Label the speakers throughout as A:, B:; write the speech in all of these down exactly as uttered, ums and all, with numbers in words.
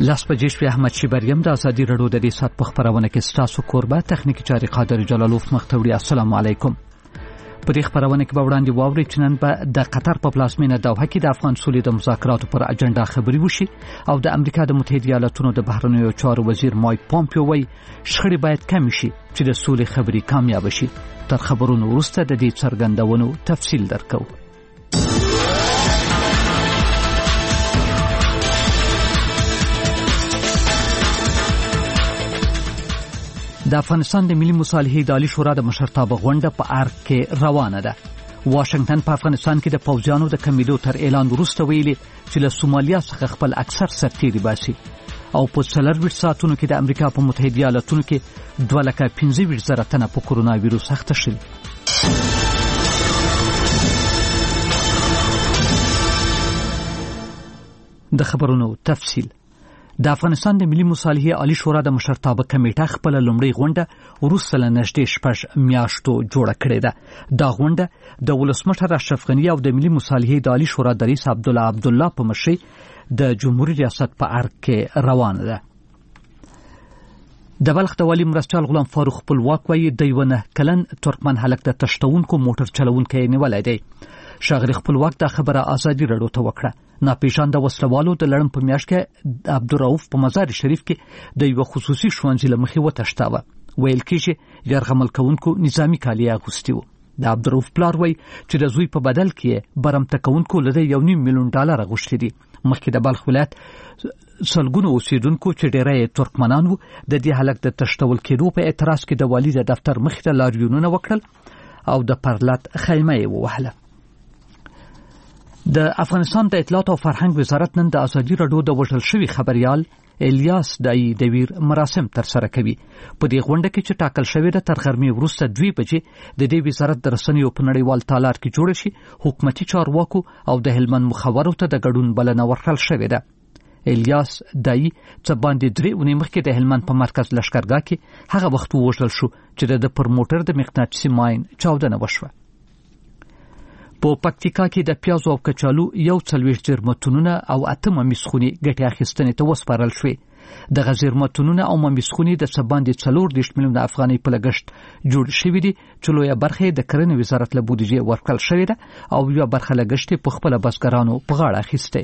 A: لاس بجې شوې احمد شیبریم د ازادي رادیو د دې سات په خبرونه کې ستاسو کوربه تخنیکی چاري قادر جلالوف مختوري. السلام علیکم. په دې خبرونه کې به وړاندې واوري چې نن به د قطر په پلازمینه دوحه کې د افغان سولې د مذاکراتو پر اجنډا خبري وشي او د امریکا د متحده ایالاتونو د بهرنیو چارو وزیر مایک پومپیو وایي شخړې باید کم شي چې د سولې خبري کامیاب شي. تر خبرونو وروسته د دې څرګندونو تفصیل درکو. د افغانستان د ملي مصالحې د عالی شورا د مشرتابه غونډه په ارګ کې روانه ده. واشنگټن په افغانستان کې د پوځیانو د کمیدو تر اعلان وروسته ویلي چې له سومالیا څخه خپل اکثر سرتیري باسي او په څلور ساعتونو کې د امریکا په متحده ایالاتونو کې دوه لکه پنځه ویشت زره تنه په کورونا وایروس اخته شوي. د خبرونو تفصیل. د افغانستان د ملي مصالحې عالی شورا د مشرتابه کمیټه خپل لومړی غونډه وروسته له نږدې شپږ میاشتو جوړه کړې ده. دا غونډه د ولسمشر اشرف غني او د ملي مصالحې د عالی شورا د رئیس عبدالله عبدالله په مشرۍ د جمهوریت ریاست په ارګ کې روانه ده. د بلخ د والي مرستیال غلام فاروق خپلواک وایي د یو نه کلن ترکمن هلک د تشتونکو موټر چلونکی نیولی دی. ښاغلي خپلواک دا خبره ازادي رادیو ته وکړه. ناپېژانده وسلوالو د لړم په میاشت کې عبدالرؤف په مزار شریف کې د یو خصوصي ښوونځي له مخې وتښتاوه. ویل کېږي یرغمل کوونکو نظامي کالي اغوستي وو. د عبدالرؤف پلار وایي چې د زوی په بدل کې برمته کوونکو له یو نیم میلیون ډالر اغوښتي دي. مخکې د بلخ ولایت سلګونو اوسیدونکو چې ډېری یې ترکمنان وو د دې هلک د تښتول کېدو په اعتراض کې د والي د دفتر مخې ته لاریونونه وکړل او د پرلط خیمه یې ووهله. د افغانستان د اطلاعات او فرهنګ وزارت نن د ازادي رادیو د وژل شوي خبريال الیاس دای د ویر مراسم تر سره کوي. په دې غونډه کې چې ټاکل شوې ده تر غرمې وروسته دوی بجې د دې وزارت د رسنیو په نړیوال تالار کې جوړ شي. حکومتي چارواکو او د هلمند مخابرو ته د ګډون بلنه ورکړل شوې ده. الیاس دای څه باندې درې اونۍ مخکې د هلمند په مرکز لښکرګاه کې هغه وخت وژل شو چې د پرموټر د مقناطیسي ماین چاودنه وشوه. په پکتیکا کې د پیازو او کچالو یو څلوېښت زیرمتونونه او اته ممیزخونې ګټې اخیستنې ته وسپارل شوې. دغه زیرمتونونه او ممیزخونې د څه باندې څلور دېرش میلیونه افغانۍ په لګښت جوړ شوي دي چې لویه برخه یې د کرنې وزارت له بودیجې ورکړل شوې ده او یوه برخه لګښت یې په خپله بزګرانو په غاړه اخیستی.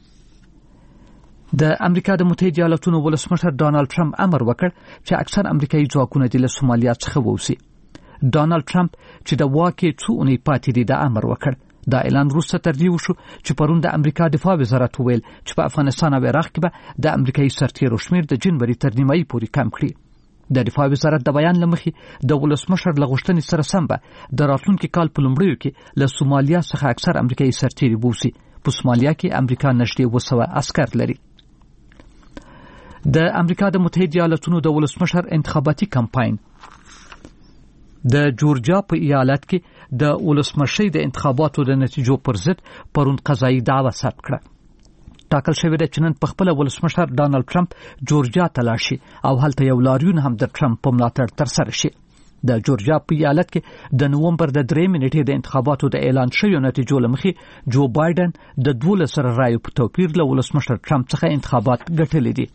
A: د امریکا د متحده ایالاتونو ولسمشر ډانالډ ټرمپ امر وکړ چې اکثر امریکایي ځواکونه دې له سومالیا څخه ووځي. ډانالډ ټرمپ چې د واکې څو اونۍ پاتې دي دا امر وکړ. دا اعلان وروسته تر دې وشو چې پرون د امریکا دفاع وزارت وویل چې په افغانستان او عراق کې به د امریکایي سرتیرو شمېر د جنوري تر نیمایي پورې کم کړي. د دفاع وزارت د بیان له مخې د ولسمشر له غوښتنې سره سم به د راتلونکي کال په لومړیو کې له سومالیا څخه اکثر امریکایي سرتیري بوځي. په سومالیا کې امریکا نږدې اوه سوه عسکر لري. د امریکا د متحده ایالاتونو د ولسمشر انتخاباتي کمپاین د جورجیا په ایالت کې د ولسمشۍ د انتخاباتو د نتیجو پر ضد پرون قضایي دعوه ثبت کړه. ټاکل شوې ده چې نن په خپله ولسمشر ډانالډ ټرمپ جورجیا ته لاړ شي او هلته یو لاریون هم د ټرمپ په ملاتړ ترسره شي. د جورجیا په ایالت کې د نومبر د درېیمې نېټې د انتخاباتو د اعلان شویو نتیجو له مخې جو بایډن د دولس زره رایو په توپیر له ولسمشر ټرمپ څخه انتخابات ګټلي دي.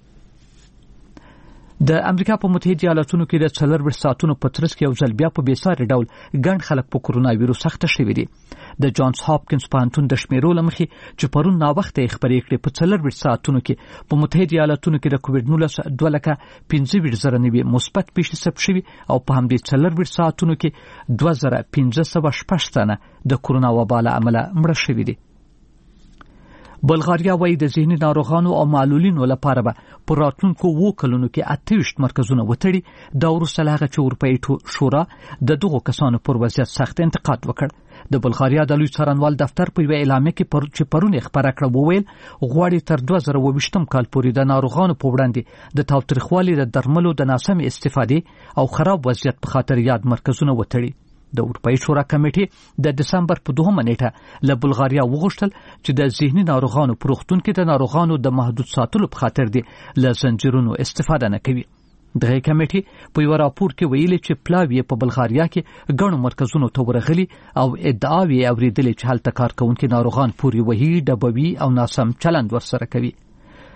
A: د امریکا په متحده ایالاتونو کې د څلور ساعتونو په ترڅ کې یو ځل بیا په بېساري ډول ګڼ خلک په کورونا وایروس اخته شوي دي. د جانز هاپکینز پوهنتون د شمیرو له مخې چې پرون ناوخته یې خبرې کړې په څلور ساعتونو کې په متحده ایالاتونو کې د کووډ نولس دوه لکه پنځه ویشت زره نوي مثبت پیښې ثبت شوي او په همدې څلور ساعتونو کې دوه زره پنځه سوه شپږ تنه د کورونا وبا له امله مړه شوي دي. بلغاریا وایي د ذهني ناروغانو او معلولینو لپاره به په راتلونکو اووه کلونو کې اته ویشت مرکزونه وتړي. دا وروسته له هغه چې اروپایي شورا د دغو کسانو پر وضعیت سخت انتقاد وکړ. د بلغاریا د لوی څارنوال دفتر په یوه اعلامیه کې پر چې پرون یې خبره کړه وویل غواړي تر دوه زره اووه ویشتم کال پورې د ناروغانو په وړاندې د تاوتریخوالي د درملو د ناسمې استفادې او خراب وضعیت په خاطر یاد مرکزونه وتړي. د اروپایي شورا کمیټې د دسمبر په دوهمه نیټه له بلغاریا وغوښتل چې د ذهني ناروغانو په روغتون کې د ناروغانو د محدود ساتلو په خاطر دې له زنجیرونو استفاده نه کوي. دغه کمیټې په یو راپور کې ویلي چې پلاوی په بلغاریا کې ګڼو مرکزونو ته ورغلي او ادعاوې اوریدلې چې هلته کارکونکي ناروغان پوري وهي ډبوي او ناسم چلند ورسره کوي.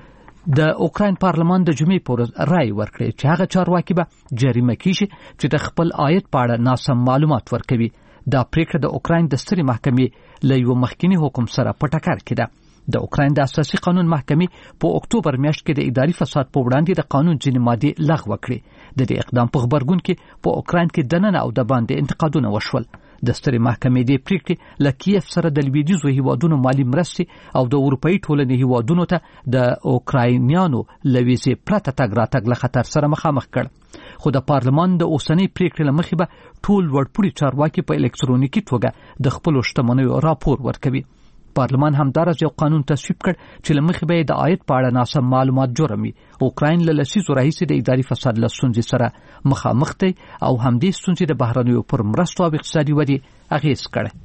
A: د اوکراین پارلمان د جمعې پر ورځ رائے ورکړي چې هغه چارواکي به جریمه کیږي چې د خپل عاید په اړه ناسم معلومات ورکوي. دا پریکړه د اوکراین د سترې محکمې له یو مخکنی حکم سره په ټکر کې ده. د اوکراین د اساسي قانون محکمې په اکتوبر میاشت کې د اداري فساد په وړاندې د قانون ځینې مادې لغوه کړې. د دې اقدام په خبرګون کې په اوکراین کې دننه او د باندې انتقادونه وشول. د سترې محکمې د پریکړې له کیف سره د لویدیځو هیوادونو مالی مرستې او د اروپאי ټولنې هیوادونو ته د اوکراینیانو له ویزې پرته تګ راتګ له خطر سره مخامخ کړ. خو د پارلمان د اوسنۍ پریکړې له مخې به ټول وړپوړي چارواکي په الکترونیکي توګه د خپلو شتمنیو راپور ورکوي. پارلمان همدارس یو قانون تصویب کړ چې له مخې به د عاید په اړه ناسم معلومات جرم وي. اوکراین له لسیزو راهیسې د اداري فساد له ستونزې سره مخامخ دی او همدې ستونزې د بهرنیو پر مرستو او اقتصادي ودې اغېز کړی.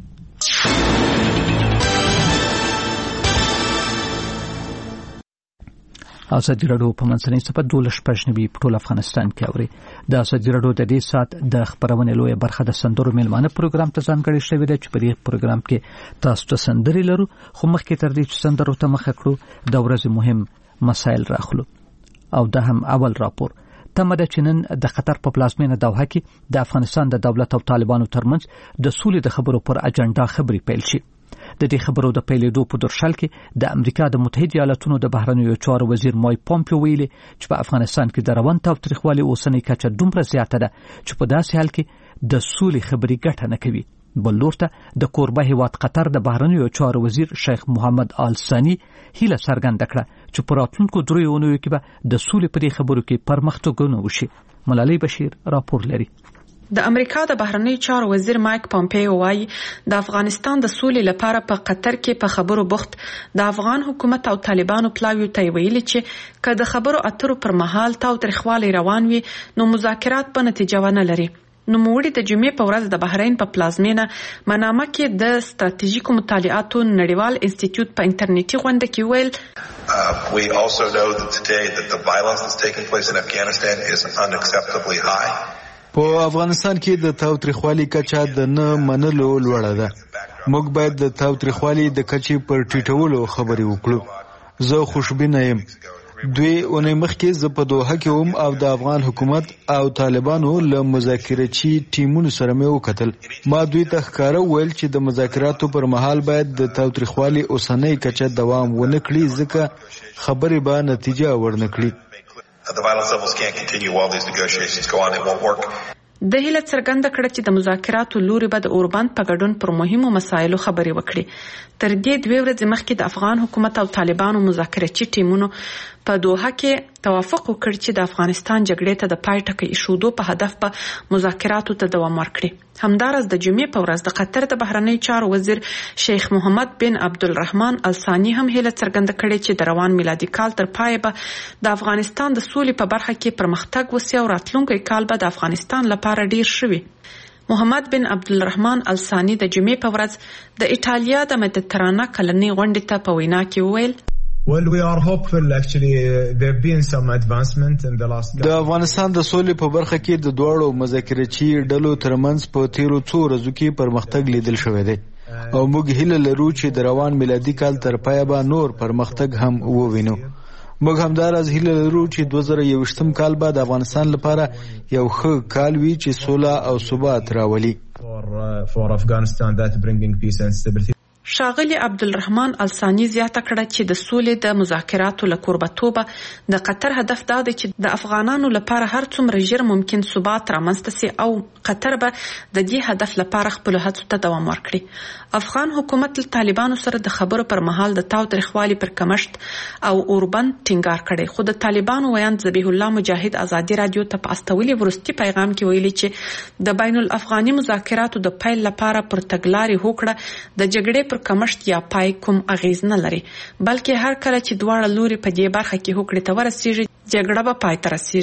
A: ازادي راډیو په منځنۍ صفحه دولس پښنوي په ټول افغانستان کې اوري. د ازادي راډیو د دې سات د خبرونې لویه برخه د سندرو میلمانه پروګرام ته ځانګړې شوې ده چې په دې پروګرام کې تاسو ته سندرې لرو. خو مخکې تر دې چې سندرو ته مخه کړو د ورځې مهم مسایل راخلو. او دا هم اول راپور تمه ده چې نن د قطر په پلازمینه دوحه کې د افغانستان د دولت او طالبانو ترمنځ د سولې د خبرو پر اجنډا خبرې پیل شي. د دې خبرو د پیلېدو په درشل کې د امریکا د متحده ایالاتونو د بهرنیو چارو وزیر مایک پومپیو ویلي چې په افغانستان کې د روان تاوتریخوالي اوسنۍ کچه دومره زیاته ده چې په داسې حال کې د سولې خبرې ګټه نه کوي. بل لور ته د کوربه هیواد قطر د بهرنیو چارو وزیر شیخ محمد آل ثانی هیله څرګنده کړه چې په راتلونکو دریو اونیو کې به د سولې په دې خبرو کې پرمختګونه وشي. ملالۍ بشیر راپور لري.
B: د امریکا د بهرنیو چارو وزیر مایک پومپیو وايي د افغانستان د سولې لپاره په قطر کې په خبرو بوخت د افغان حکومت او طالبانو پلاویو ته ویلي چې که د خبرو اترو پر مهال تاوتریخوالی روان وي نو مذاکرات په نتیجه ونه لري. نو موړي د جمعې په ورځ د بحرین په پلازمینه منامه کې د ستراتیژیکو مطالعاتو نړیوال انسټیټیوټ په انټرنیټي غونډه کې ویل
C: uh, we also know that today that the violence that's taking place in Afghanistan is unacceptably high.
D: په افغانستان کې د تاوتریخوالي کچه د نه منلو لوړه ده. موږ باید د تاوتریخوالي د کچې پر ټیټولو خبرې وکړو. زه خوشبینه یم. دوی اونۍ مخکې زه په دوحه کې وم او د افغان حکومت او طالبانو له مذاکراتي ټیمونو سره مې وکتل. ما دوی ته ښکاره ویل چې د مذاکراتو پر مهال باید د تاوتریخوالي اوسنۍ کچه دوام ونه کړي ځکه خبرې به نتیجه ورنه کړي.
C: The violence levels can't continue while these negotiations go on. It won't work.
B: د هیله څرګنده کړه چې د مذاکراتو لوري به د اوربند په ګډون پر مهمو مسایلو خبرې وکړي. تر دې دوه ورځې مخکې د افغان حکومت او طالبانو مذاکراتي ټیمونو په دوحه کې توافق وکړ چې د افغانستان جګړې ته د پای ټکی ایښودو په هدف په مذاکراتو ته دوام ورکړي. همدارس د جمعې په ورځ د قطر د بهرنیو چارو وزیر شیخ محمد بن عبدالرحمن الثانی هم هیله څرګنده کړې چې د روان میلادي کال تر پای به د افغانستان د سولې په برخه کې پرمختګ وسي او راتلونکي کال به د افغانستان لپاره ډیر شوي. محمد بن عبدالرحمن الثانی د جمعې په ورځ د ایټالیا د مدیترانه کلنۍ غونډې ته په وینا کې وویل
E: Well, we are hopeful. Actually, uh, there have been some advancement in the last.
D: د افغانستان د سولې په برخه کې د دوړو مذاکراتي ډلو ترمنځ په تیرو څو ورځو کې پرمختګ لیدل شوی دی او موږ هیله لرو چې د روان میلادي کال تر پایه به نور پرمختګ هم ووینو. موږ همدارس هیله لرو چې دوه زره یوویشتم کال به د افغانستان لپاره یو ښه کال وي چې سوله او ثبات راولي.
E: For, uh, for Afghanistan that bringing peace and stability.
B: ښاغلي عبدالرحمن الثانی زیاته کړه چې د سولې د مذاکراتو له کوربتوبه د قطر هدف دا دی چې د افغانانو لپاره هر څومره ژر ممکن ثبات رامنځته سي او قطر به د دې هدف لپاره خپل هڅو ته دوام ورکړي. افغان حکومت له طالبانو سره د خبرو پر مهال د تاوتریخوالي پر کمښت او اوربند ټینګار کړي. خو د طالبانو ویاند ذبیح الله مجاهد ازادي رادیو ته په استولي ورستي پیغام کې ویلي چې د بین الافغاني مذاکراتو د پیل لپاره پر تګلارې هوکړه د جګړې پر کمښت یا پای کوم اغیز نه لري، بلکې هر کله چې دواړه لوري په دې برخه کې هوکړې ته ورسیږي جګړه به پای ته رسیږي.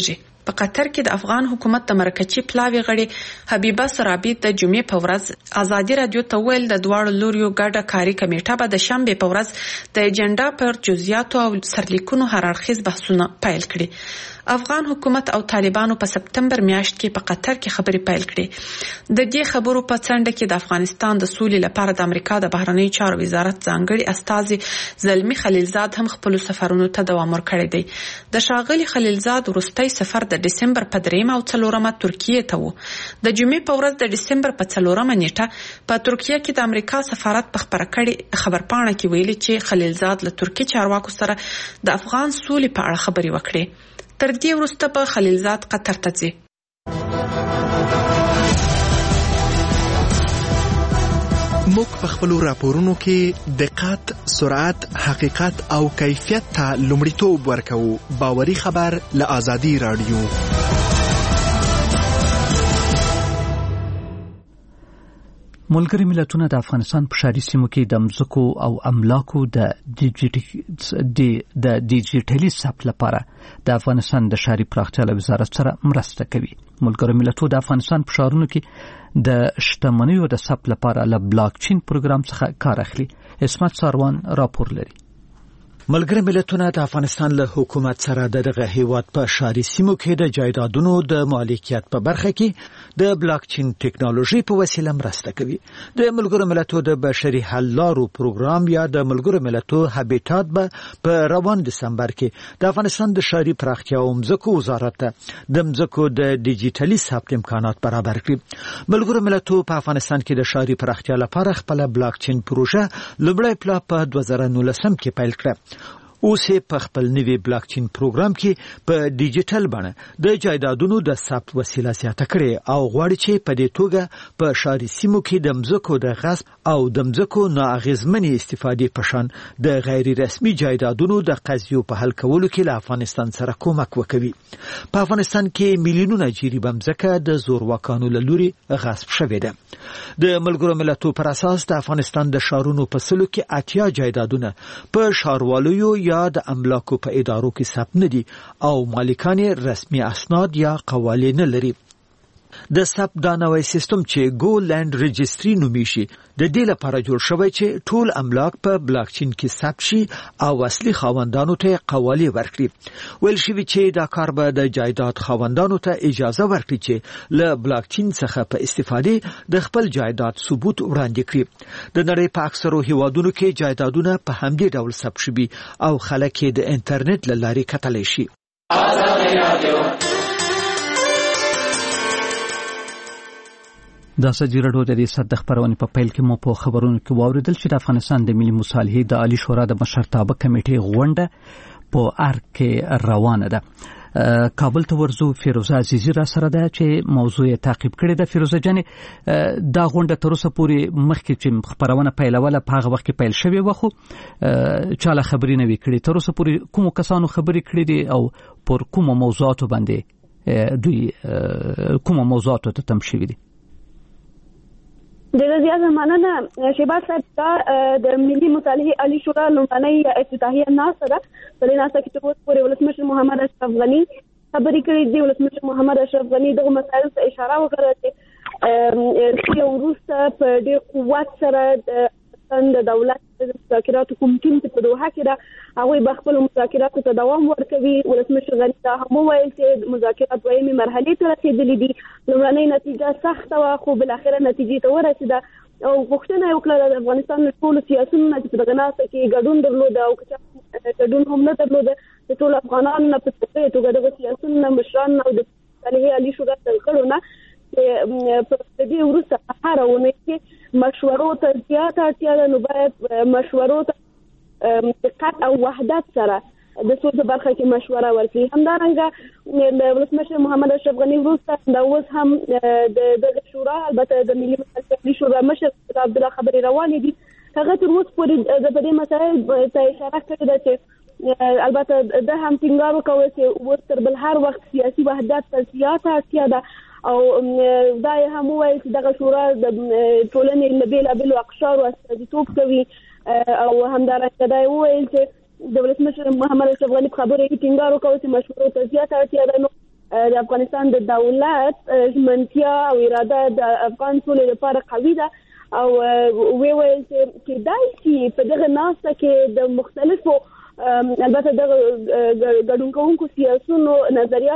B: په قطر کې د افغان حکومت د مرکزي پلاوي غړي حبیبه سرابي د جمعې په ورځ ازادي رادیو ته ویل د دواړو لوريو ګډه کاري کمیټه به د شنبه په ورځ د اجنډا پر جزئیاتو او سرلیکونو هررخیز بحثونه پیل کړي. افغان حکومت او طالبانو په سپتمبر میاشت کې په قطر کې خبرې پیل کړې. د دې خبرو په څنډه کې د افغانستان د سولې لپاره د امریکا د بهرنی چارو وزارت ځانګړي استازي زلمی خلیلزاد هم خپل سفرونو ته دوام ورکړی دی. د ښاغلي خلیلزاد وروستی سفر د دسمبر په دریمه او څلورمه ترکیه ته و. د جمعې په ورځ د دسمبر په څلورمه نیټه په ترکیه کې د امریکا سفارت په خبره کړي خبرپاڼه کې ویلي چې خلیلزاد له ترکی چارواکو سره د افغان سولې په اړه خبرې وکړي. تر دې وروسته په خلیلزاد قطر ته ځي.
F: موږ په خپل راپورونو کې دقت، سرعت، حقیقت او کیفیت ته لومړیتوب ورکوو. باوري خبر له آزادي رادیو.
A: ملګری ملتونه د افغانستان په ښاري سیمو کې د مځکو او املاکو د ډیجیټلي ثبت لپاره د افغانستان د ښاري پراختیا وزارت سره مرسته کوي. ملګری ملتونه د افغانستان په ښارونو کې د شتمنیو د ثبت لپاره له بلاک چین پروګرام څخه کار اخلي. اسمت ساروان راپور لري.
G: ملګری ملتونه د افغانستان له حکومت سره دغه هیواد په ښاري سیمو کې د جایدادونو د مالکیت په برخه کې د بلاک چین ټیکنالوژي په وسیله مرسته کوي. د ملګرو ملتونو د بشري حل لارو پروګرام یا د ملګرو ملتونو هابیټات به په روان دسمبر کې د افغانستان د ښاري پراختیا او مځکو وزارت د مځکو د ډیجیټلي ثبت امکانات برابر کړي. ملګرو ملتونو په افغانستان کې د ښاري پراختیا لپاره خپل بلاک چین پروژه لومړی پلا په دوه زره نولسم کې پیل کړه. اوس په خپل نوي بلاک چین پروګرام کې په ډیجیټل بڼه د جایدادونو د ثبت وسیله زیاته کړي او غواړي چې په دې توګه په ښاري سیمو کې د مځکو د غصب او د مځکو نااغېزمنې استفادې په شان د غیر رسمي جایدادونو د قضیو په حل کولو کې له افغانستان سره کومک وکوي. په افغانستان کې میلیونونه جریبه مځکه د زورواکانو له لوري غصب شوې ده. د ملګرو ملتونو پر اساس د افغانستان د ښارونو په سلو کې اتیا جایدادونه په ښارواليو یا د املاکو په ادارو کې ثبت نه دي او مالکان رسمي اسناد یا قوالې نه لري. د ثبت دا نوی سیستم چې گو لند رجستری نومیږي د دې لپاره جوړ شوی چې ټول املاک په بلاک چین کې ثبت شي او اصلي خاوندانو ته قوالې ورکړي. ویل شوی چې دا کار به د جایداد خاوندانو ته اجازه ورکړي چې له بلاک چین څخه په استفادې د خپل جایداد ثبوت وړاندې کړي. د نړۍ په اکثرو هیوادونو کې جایدادونه په همدې ډول ثبت شوي او خلک یې د انټرنیټ له لارې کتلی شي.
A: د ازادي راډیو د دې صد خبرونه په پیل کې مو په خبرونو کې واوریدل چې د افغانستان د ملي مصالحې د عالی شورا د مشرتابه کمیټې غونډه په ارګ کې روانه ده. کابل ته ورزو فیروزه عزیزی را سره ده چې موضوع تعقیب کړي ده. فیروزه جان، دا غونډه تر اوسه پورې مخکې چې خبرونه پیلوله په هغه وخت کې پیل شوې و، خو چاله خبرې نه وي کړې. تر اوسه پورې کوم کسانو خبرې کړې دي او پر کوم موضوعاتو باندې دوی کوم موضوعاتو ته تم شوي دي؟
H: ډېره زیاته مننه شهباز صاحب. دا د ملي مصالحې عالی شورا لومړنۍ افتتاحیه ناسته ده. په دې ناسته کې تر اوسه پورې ولسمشر محمد اشرف غني خبرې کړې دي. ولسمشر محمد اشرف غني دغه مسایلو ته اشاره وکړه چې یو وروسته په ډېر قوت سره د دولت د مذاکراتو کوم ټیم چې په دوحه کې ده هغوی به خپلو مذاکراتو ته دوام ورکوي. ولسمشر غني دا هم وویل چې مذاکرات دویمې مرحلې ته رسېدلي دي. لومړنۍ نتیجه سخته وه خو بالاخره نتیجې ته ورسېده او غوښتنه یې وکړه د افغانستان له ټولو سیاسیونو نه چې په دغه ناسته کې ګډون درلوده او که چا ګډون هم نه درلوده د ټولو افغانانو نه په څپې توګه دغه سیاسیونو نه مشران او د مصالحې عالي شورا د غړو نه په دې وروسته په هره اونۍ کې مشورو ته زیاته اړتیا ده. نو باید مشورو ته دقت او وحدت سره د څه برخه کې مشوره ورکړي. همدارنګه د ولسمشر محمد اشرف غني وروسته دا اوس هم د دغه شورا البته د ملي مصالحې شورا مشر عبدالله خبري روانې دي. هغه تر اوسه پورې د دې مسایل ته اشاره کړې ده چې البته د هم ټینګار وکړي چې اوس تر بل هر وخت سیاسي وحدت ته زیاته اړتیا ده او دا یې هم وویل چې دغه شورا د ټولنې له بېلابېلو اقشارو استازیتوب کوي او همدارنګه دا یې وویل چې د ولسمشر محمد اشرف غني په خبرو کې ټینګار وکړ چې مشورو ته زیاته اړتیا ده. نو د افغانستان د دولت ژمنتیا او اراده د افغان ټولو لپاره قوي ده او وی ویل چې دای چې په دغه ناسته کې د مختلفو البته د ګډون کوونکو سیاسيونو نظریات